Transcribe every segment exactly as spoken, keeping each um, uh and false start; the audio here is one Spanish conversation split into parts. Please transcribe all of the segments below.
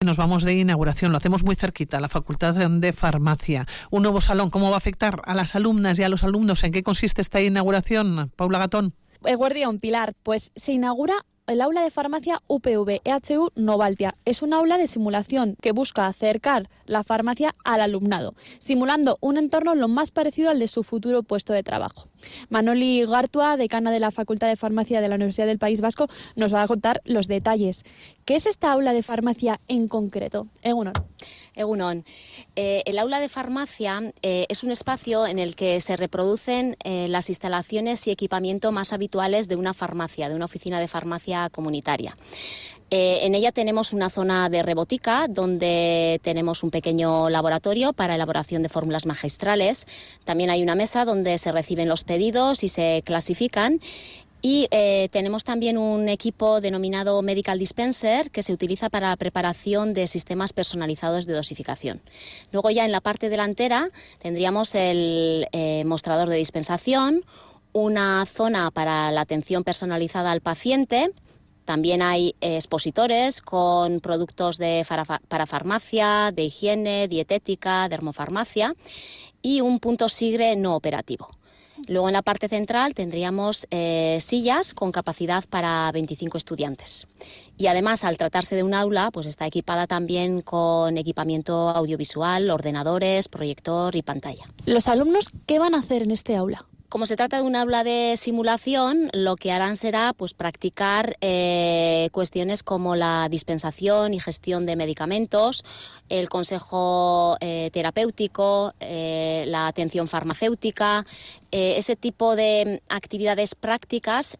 Nos vamos de inauguración, lo hacemos muy cerquita, la Facultad de Farmacia. Un nuevo salón, ¿cómo va a afectar a las alumnas y a los alumnos? ¿En qué consiste esta inauguración, Paula Gatón? Eguerdión, Pilar, pues se inaugura el aula de farmacia U P V E H U Novaltia. Es un aula de simulación que busca acercar la farmacia al alumnado, simulando un entorno lo más parecido al de su futuro puesto de trabajo. Manoli Gartua, decana de la Facultad de Farmacia de la Universidad del País Vasco, nos va a contar los detalles. ¿Qué es esta aula de farmacia en concreto? Egunon. Egunon. Eh, el aula de farmacia eh, es un espacio en el que se reproducen eh, las instalaciones y equipamiento más habituales de una farmacia, de una oficina de farmacia comunitaria. Eh, en ella tenemos una zona de rebotica donde tenemos un pequeño laboratorio para elaboración de fórmulas magistrales. También hay una mesa donde se reciben los pedidos y se clasifican. Y eh, tenemos también un equipo denominado Medical Dispenser que se utiliza para la preparación de sistemas personalizados de dosificación. Luego ya en la parte delantera tendríamos el eh, mostrador de dispensación, una zona para la atención personalizada al paciente. También hay eh, expositores con productos de parafarmacia, de higiene, dietética, dermofarmacia y un punto SIGRE no operativo. Luego en la parte central tendríamos eh, sillas con capacidad para veinticinco estudiantes. Y además, al tratarse de un aula, pues está equipada también con equipamiento audiovisual, ordenadores, proyector y pantalla. ¿Los alumnos qué van a hacer en este aula? Como se trata de un aula de simulación, lo que harán será pues, practicar eh, cuestiones como la dispensación y gestión de medicamentos, el consejo eh, terapéutico, eh, la atención farmacéutica, eh, ese tipo de actividades prácticas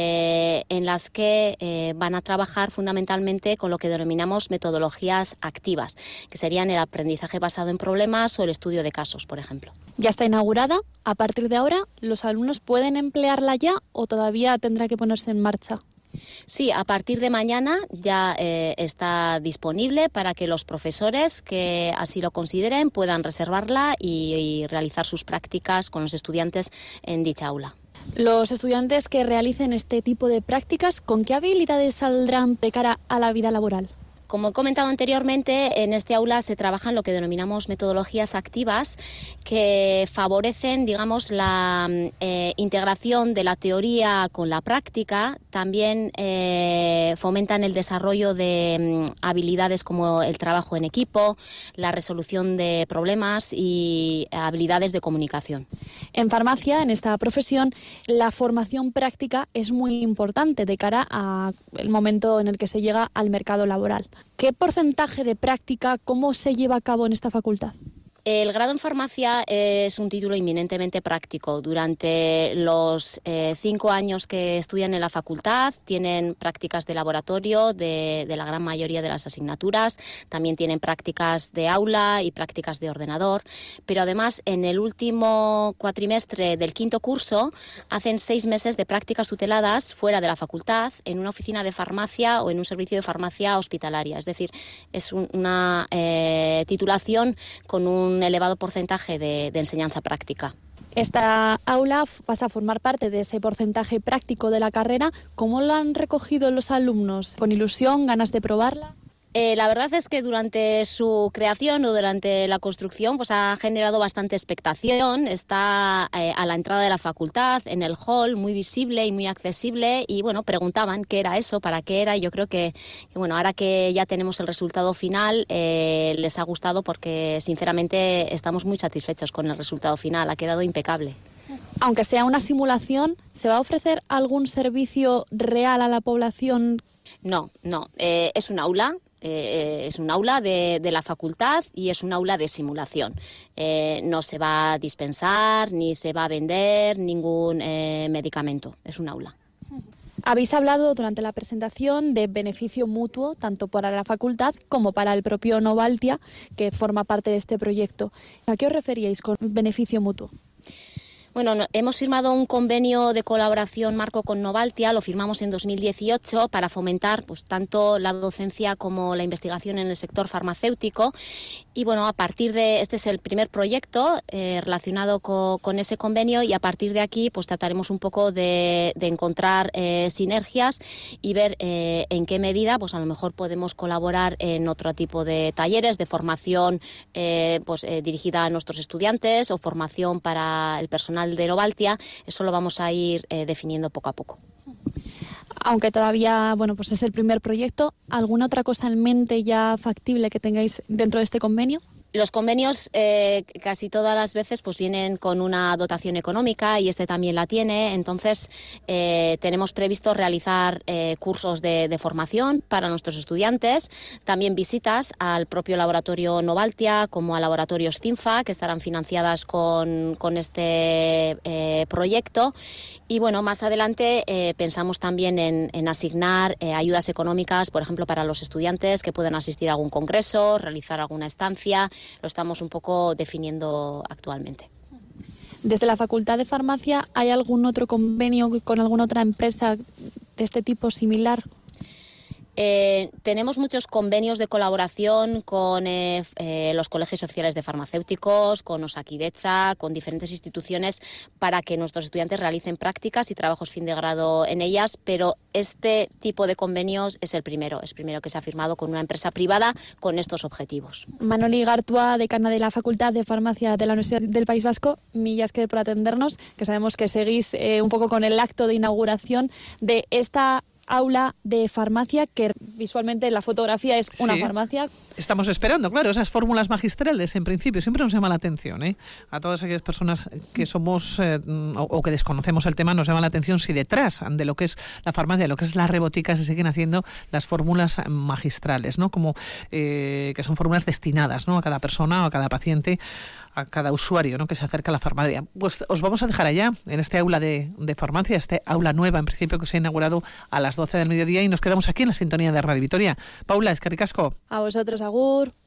eh, en las que eh, van a trabajar fundamentalmente con lo que denominamos metodologías activas, que serían el aprendizaje basado en problemas o el estudio de casos, por ejemplo. Ya está inaugurada. A partir de ahora, ¿los alumnos pueden emplearla ya o todavía tendrá que ponerse en marcha? Sí, a partir de mañana ya eh, está disponible para que los profesores que así lo consideren puedan reservarla y, y realizar sus prácticas con los estudiantes en dicha aula. Los estudiantes que realicen este tipo de prácticas, ¿con qué habilidades saldrán de cara a la vida laboral? Como he comentado anteriormente, en este aula se trabajan lo que denominamos metodologías activas que favorecen, digamos, la eh, integración de la teoría con la práctica. También eh, fomentan el desarrollo de um, habilidades como el trabajo en equipo, la resolución de problemas y habilidades de comunicación. En farmacia, en esta profesión, la formación práctica es muy importante de cara al momento en el que se llega al mercado laboral. ¿Qué porcentaje de práctica, cómo se lleva a cabo en esta facultad? El grado en farmacia es un título eminentemente práctico. Durante los eh, cinco años que estudian en la facultad tienen prácticas de laboratorio de, de la gran mayoría de las asignaturas, también tienen prácticas de aula y prácticas de ordenador, pero además en el último cuatrimestre del quinto curso hacen seis meses de prácticas tuteladas fuera de la facultad en una oficina de farmacia o en un servicio de farmacia hospitalaria. Es decir, es un, una eh, titulación con un un elevado porcentaje de, de enseñanza práctica. Esta aula pasa a formar parte de ese porcentaje práctico de la carrera. ¿Cómo lo han recogido los alumnos? ¿Con ilusión, ganas de probarla? Eh, la verdad es que durante su creación o durante la construcción pues ha generado bastante expectación. Está eh, a la entrada de la facultad, en el hall, muy visible y muy accesible y bueno, preguntaban qué era eso, para qué era y yo creo que, que bueno, ahora que ya tenemos el resultado final eh, les ha gustado porque sinceramente estamos muy satisfechos con el resultado final, ha quedado impecable. Aunque sea una simulación, ¿se va a ofrecer algún servicio real a la población? No, no, eh, es un aula. Eh, es un aula de, de la facultad y es un aula de simulación. Eh, no se va a dispensar ni se va a vender ningún eh, medicamento. Es un aula. Habéis hablado durante la presentación de beneficio mutuo, tanto para la facultad como para el propio Novaltia, que forma parte de este proyecto. ¿A qué os referíais con beneficio mutuo? Bueno, no, hemos firmado un convenio de colaboración marco con Novaltia, lo firmamos en dos mil dieciocho para fomentar pues tanto la docencia como la investigación en el sector farmacéutico. Y bueno, a partir de este es el primer proyecto eh, relacionado co, con ese convenio, y a partir de aquí pues trataremos un poco de, de encontrar eh, sinergias y ver eh, en qué medida pues a lo mejor podemos colaborar en otro tipo de talleres de formación eh, pues eh, dirigida a nuestros estudiantes o formación para el personal de Novaltia. Eso lo vamos a ir eh, definiendo poco a poco. Aunque todavía, bueno, pues es el primer proyecto, ¿alguna otra cosa en mente ya factible que tengáis dentro de este convenio? Los convenios eh, casi todas las veces pues vienen con una dotación económica, y este también la tiene. Entonces eh, tenemos previsto realizar eh, cursos de, de formación para nuestros estudiantes, también visitas al propio laboratorio Novaltia como a laboratorios CINFA, que estarán financiadas con, con este eh, proyecto. Y bueno, más adelante eh, pensamos también en, en asignar eh, ayudas económicas, por ejemplo, para los estudiantes que puedan asistir a algún congreso, realizar alguna estancia. Lo estamos un poco definiendo actualmente. Desde la Facultad de Farmacia, ¿hay algún otro convenio con alguna otra empresa de este tipo similar? Eh, tenemos muchos convenios de colaboración con eh, eh, los colegios oficiales de farmacéuticos, con Osakidetza, con diferentes instituciones para que nuestros estudiantes realicen prácticas y trabajos fin de grado en ellas, pero este tipo de convenios es el primero, es el primero que se ha firmado con una empresa privada con estos objetivos. Manoli Gartua, decana de la Facultad de Farmacia de la Universidad del País Vasco, millas que por atendernos, que sabemos que seguís eh, un poco con el acto de inauguración de esta aula de farmacia, que visualmente la fotografía es una sí. farmacia. Estamos esperando, claro, esas fórmulas magistrales, en principio, siempre nos llama la atención, ¿eh? A todas aquellas personas que somos eh, o, o que desconocemos el tema, nos llama la atención si detrás de lo que es la farmacia, de lo que es la robótica, se siguen haciendo las fórmulas magistrales, ¿no? Como eh, que son fórmulas destinadas, ¿no? A cada persona o a cada paciente, a cada usuario, ¿no? Que se acerca a la farmacia. Pues os vamos a dejar allá, en este aula de, de farmacia, este aula nueva, en principio, que se ha inaugurado a las doce del mediodía, y nos quedamos aquí en la sintonía de Radio Vitoria. Paula, eskerrik asko. A vosotros, agur.